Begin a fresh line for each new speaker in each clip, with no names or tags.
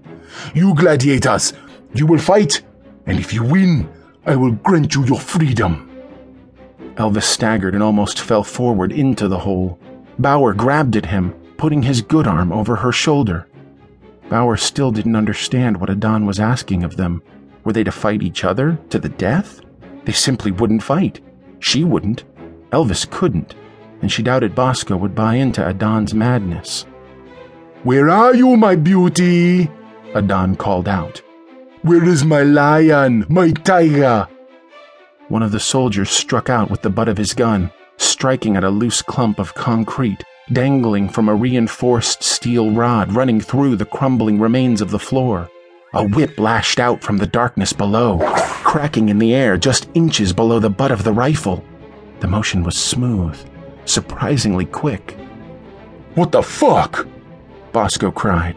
You gladiators, you will fight, and if you win, I will grant you your freedom."
Elvis staggered and almost fell forward into the hole. Bauer grabbed at him, putting his good arm over her shoulder. Bauer still didn't understand what Adan was asking of them. Were they to fight each other to the death? They simply wouldn't fight. She wouldn't. Elvis couldn't. And she doubted Bosco would buy into Adan's madness.
"Where are you, my beauty?"
Adan called out.
"Where is my lion, my tiger?"
One of the soldiers struck out with the butt of his gun, striking at a loose clump of concrete, dangling from a reinforced steel rod running through the crumbling remains of the floor. A whip lashed out from the darkness below, cracking in the air just inches below the butt of the rifle. The motion was smooth, surprisingly quick.
"What the fuck?"
Bosco cried.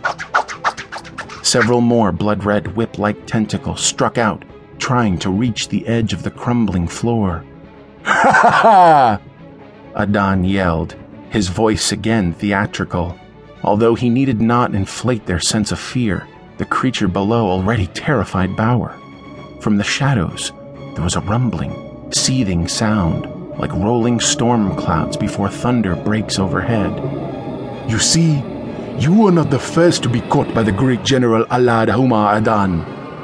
Several more blood-red whip-like tentacles struck out, trying to reach the edge of the crumbling floor.
"Ha ha ha!"
Adan yelled, his voice again theatrical. Although he needed not inflate their sense of fear, the creature below already terrified Bauer. From the shadows, there was a rumbling, seething sound, like rolling storm clouds before thunder breaks overhead.
"You see, you are not the first to be caught by the great General Alad Huma Adan."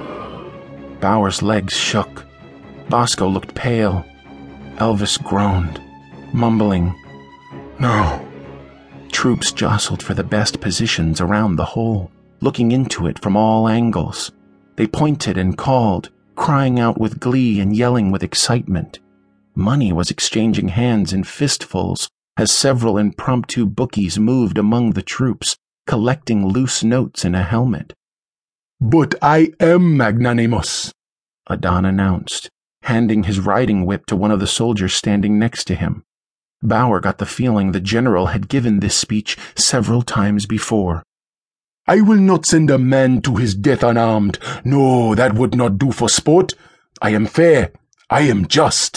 Bauer's legs shook. Bosco looked pale. Elvis groaned, mumbling, "No." Troops jostled for the best positions around the hole, looking into it from all angles. They pointed and called, crying out with glee and yelling with excitement. Money was exchanging hands in fistfuls as several impromptu bookies moved among the troops, collecting loose notes in a helmet.
"But I am magnanimous,"
Adan announced, handing his riding whip to one of the soldiers standing next to him. Bauer got the feeling the general had given this speech several times before.
"I will not send a man to his death unarmed. No, that would not do for sport. I am fair. I am just."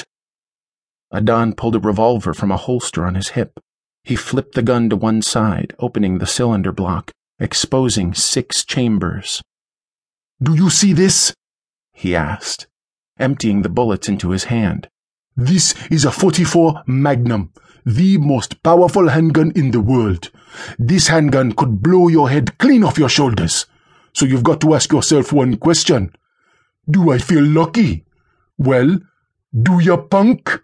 Adan pulled a revolver from a holster on his hip. He flipped the gun to one side, opening the cylinder block, exposing 6 chambers.
"Do you see this?"
he asked, emptying the bullets into his hand.
"This is a 44 Magnum, the most powerful handgun in the world. This handgun could blow your head clean off your shoulders. So you've got to ask yourself one question. Do I feel lucky? Well, do ya, punk?"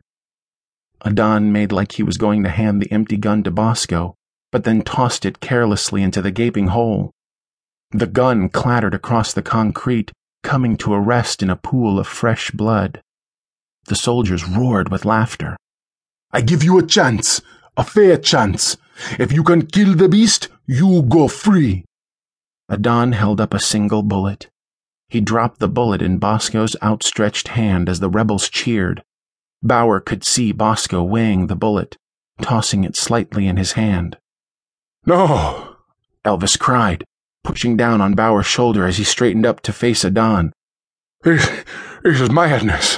Adan made like he was going to hand the empty gun to Bosco, but then tossed it carelessly into the gaping hole. The gun clattered across the concrete, coming to a rest in a pool of fresh blood. The soldiers roared with laughter.
"I give you a chance, a fair chance. If you can kill the beast, you go free."
Adan held up a single bullet. He dropped the bullet in Bosco's outstretched hand as the rebels cheered. Bauer could see Bosco weighing the bullet, tossing it slightly in his hand.
"No!"
Elvis cried, pushing down on Bauer's shoulder as he straightened up to face Adan.
This is madness."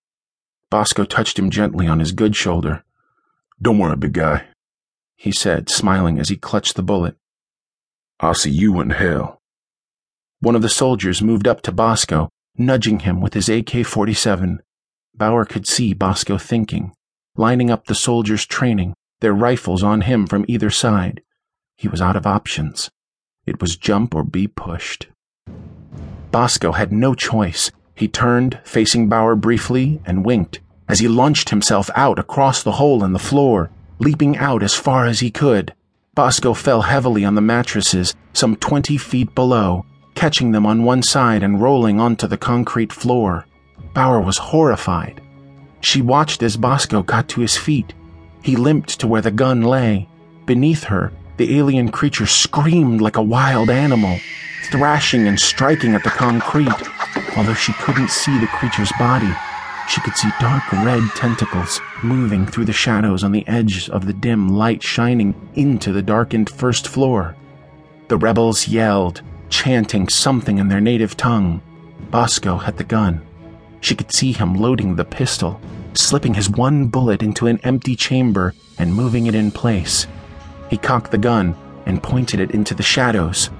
Bosco touched him gently on his good shoulder.
"Don't worry, big guy,"
he said, smiling as he clutched the bullet.
"I'll see you in hell."
One of the soldiers moved up to Bosco, nudging him with his AK-47. Bauer could see Bosco thinking, lining up the soldiers' training, their rifles on him from either side. He was out of options. It was jump or be pushed. Bosco had no choice. He turned, facing Bauer briefly, and winked as he launched himself out across the hole in the floor, leaping out as far as he could. Bosco fell heavily on the mattresses some 20 feet below, catching them on one side and rolling onto the concrete floor. Bauer was horrified. She watched as Bosco got to his feet. He limped to where the gun lay. Beneath her, the alien creature screamed like a wild animal, thrashing and striking at the concrete. Although she couldn't see the creature's body, she could see dark red tentacles moving through the shadows on the edge of the dim light shining into the darkened first floor. The rebels yelled, chanting something in their native tongue. Bosco had the gun. She could see him loading the pistol, slipping his one bullet into an empty chamber and moving it in place. He cocked the gun and pointed it into the shadows.